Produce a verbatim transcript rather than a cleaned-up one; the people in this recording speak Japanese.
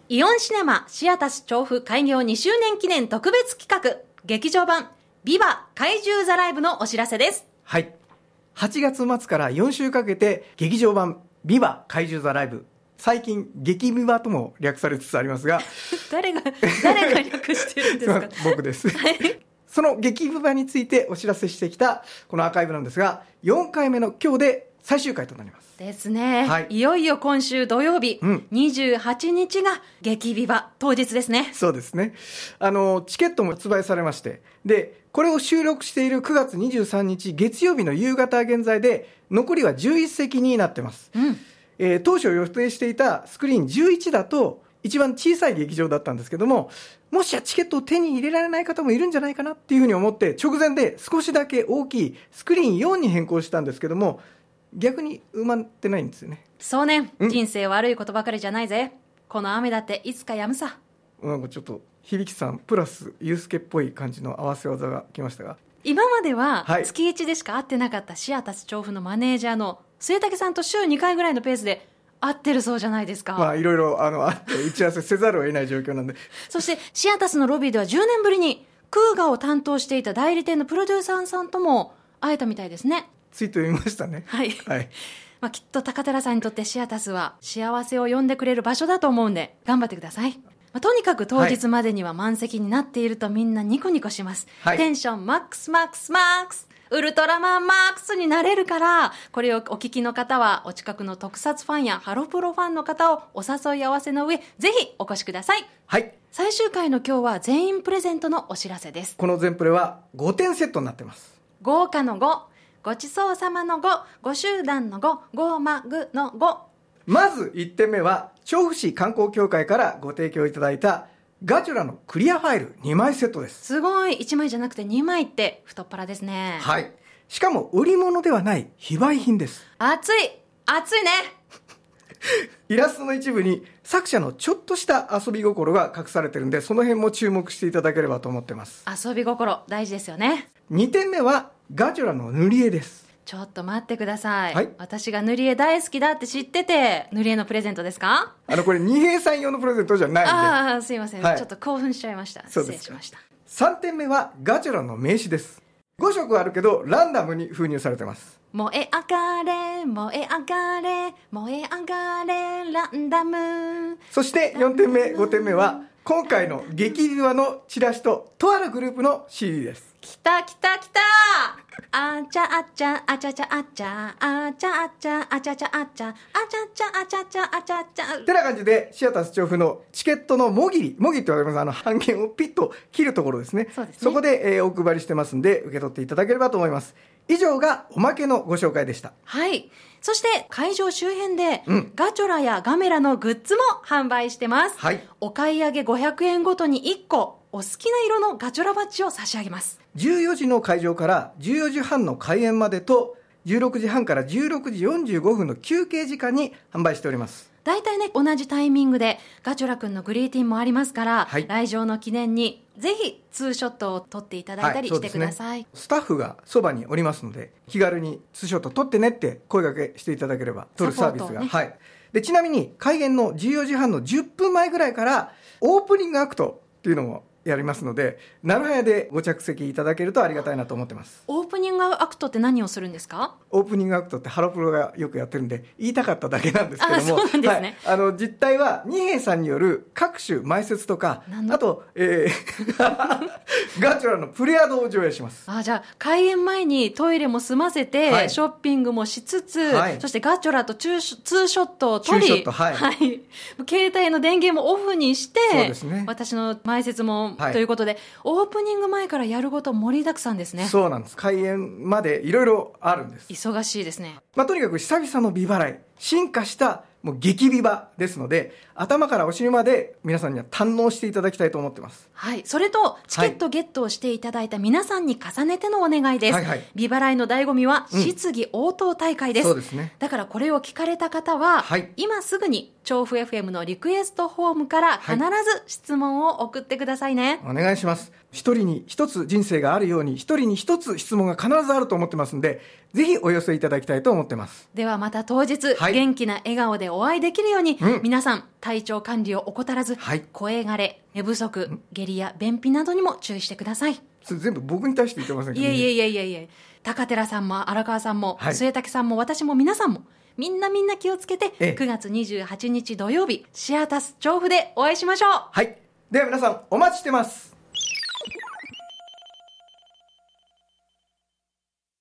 イオンシネマシアタス調布開業にしゅうねん記念特別企画劇場版ビバ怪獣ザライブのお知らせです。 はい、はちがつ末からよんしゅうかけて劇場版ビバ怪獣ザライブ、最近激ビバとも略されつつありますが誰が誰が略してるんですか僕です、はい、その激ビバについてお知らせしてきたこのアーカイブなんですが、よんかいめの今日で最終回となりますですね、 はい、 いよいよ今週土曜日、うん、にじゅうはちにちが激ビバ当日ですね。 そうですね、あのチケットも発売されまして、でこれを収録しているくがつにじゅうさんにち月曜日の夕方現在で残りはじゅういっせきになってます、うんえー、当初予定していたスクリーンじゅういちだと一番小さい劇場だったんですけども、もしやチケットを手に入れられない方もいるんじゃないかなっていうふうに思って直前で少しだけ大きいスクリーンよんに変更したんですけども、逆に埋まってないんですよね。 そうね、人生悪いことばかりじゃないぜ。この雨だっていつか止むさ。 なんかちょっと響さんプラスユースケっぽい感じの合わせ技が来ましたが、 今までは月いちでしか会ってなかったシアタス調布のマネージャーの末竹さんと週にかいぐらいのペースで会ってるそうじゃないですか。 まあいろいろあのあって打ち合わせせざるを得ない状況なんでそしてシアタスのロビーではじゅうねんぶりにクーガを担当していた代理店のプロデューサーさんとも会えたみたいですね。 ツイート読みましたね。 はい、 はいまあ、きっと高寺さんにとってシアタスは幸せを呼んでくれる場所だと思うんで頑張ってください。まあ、とにかく当日までには満席になっているとみんなニコニコします、はい、テンションマックスマックスマックスウルトラマンマックスになれるから、これをお聞きの方はお近くの特撮ファンやハロプロファンの方をお誘い合わせの上ぜひお越しください。 はい、 最終回の今日は全員プレゼントのお知らせです。 この全プレはごてんセットになってます。 豪華のご、ごちそうさまのご、ご集団のご、ごまぐのご。 まずいってんめは調布市観光協会からご提供いただいたガチュラのクリアファイルにまいセットです。 すごい、いちまいじゃなくてにまいって太っ腹ですね。 はい、しかも売り物ではない非売品です。 熱い熱いねイラストの一部に作者のちょっとした遊び心が隠されてるんで、その辺も注目していただければと思ってます。 遊び心大事ですよね。 にてんめはガチュラの塗り絵です。 ちょっと待ってください、 はい、 私が塗り絵大好きだって知ってて塗り絵のプレゼントですか？ あのこれ二平さん用のプレゼントじゃないんで。 ああすいません、 はい、 ちょっと興奮しちゃいました。失礼しました。 さんてんめはガチュラの名刺です。ごしょくあるけどランダムに封入されてます。 燃え上がれ燃え上がれ燃え上がれランダム。 そしてよんてんめごてんめは今回の激ビバのチラシととあるグループの シーディー です。 きたきたきたあちゃあちゃあちゃちゃあちゃあちゃあちゃあちゃちゃあちゃあちゃちゃあちゃちゃあちゃちゃってな感じでシアタス調布のチケットのもぎりもぎりってわかります？あの半券をピッと切るところですね。 そうですね。 そこで、えー、お配りしてますんで受け取っていただければと思います。以上がおまけのご紹介でした。 はい、そして会場周辺で、うん、ガチョラやガメラのグッズも販売してます、 はい、 お買い上げごひゃくえんごとにいっこお好きな色のガチョラバッジを差し上げます。 じゅうよじの会場からじゅうよじはんの開演までとじゅうろくじはんからじゅうろくじよんじゅうごふんの休憩時間に販売しております。 だいたいね同じタイミングでガチョラくんのグリーティンもありますから、はい、来場の記念にぜひツーショットを撮っていただいたりしてください、はいね、 スタッフがそばにおりますので気軽にツーショット撮ってねって声掛けしていただければ撮るサービスが、ねはい、でちなみに開演のじゅうよじはんのじゅっぷんまえぐらいからオープニングアクトっていうのもやりますので、なるはやでご着席いただけるとありがたいなと思ってます。 オープニングアクトって何をするんですか？ オープニングアクトってハロプロがよくやってるんで言いたかっただけなんですけども、 そうなんですね、はい、 あの実態は二平さんによる各種前説とか、あと、えー、ガチュラのプレアドを上映します。 あじゃあ開演前にトイレも済ませて、はい、ショッピングもしつつ、はい、そしてガチュラとツーショットを撮り、 ツーショット、はいはい、 携帯の電源もオフにして、 そうですね、 私の前説も、はい、ということでオープニング前からやること盛りだくさんですね。 そうなんです。開演までいろいろあるんです。 忙しいですね。 まあ、とにかく久々のビバライ、進化したもう激ビバですので、頭からお尻まで皆さんには堪能していただきたいと思ってます。 はい、それとチケットゲットをしていただいた皆さんに重ねてのお願いです、 はいはい、 ビバライの醍醐味は質疑応答大会です、 うん、そうですね。 だからこれを聞かれた方は、 はい、 今すぐに調布 エフエム のリクエストフォームから必ず質問を送ってくださいね。 はい、お願いします。一人に一つ人生があるように、一人に一つ質問が必ずあると思ってますんで、ぜひお寄せいただきたいと思ってます。 ではまた当日、はい、元気な笑顔でお会いできるように、うん、皆さん体調管理を怠らず、はい、声枯れ、寝不足、下痢や便秘などにも注意してください。 それ全部僕に対して言ってませんか、ね、 いえいえいえいえいえ、高寺さんも荒川さんも、はい、末竹さんも私も皆さんもみんなみんな気をつけて、ええ、くがつにじゅうはちにち土曜日、シアタス調布でお会いしましょう。 はい。では皆さんお待ちしてます。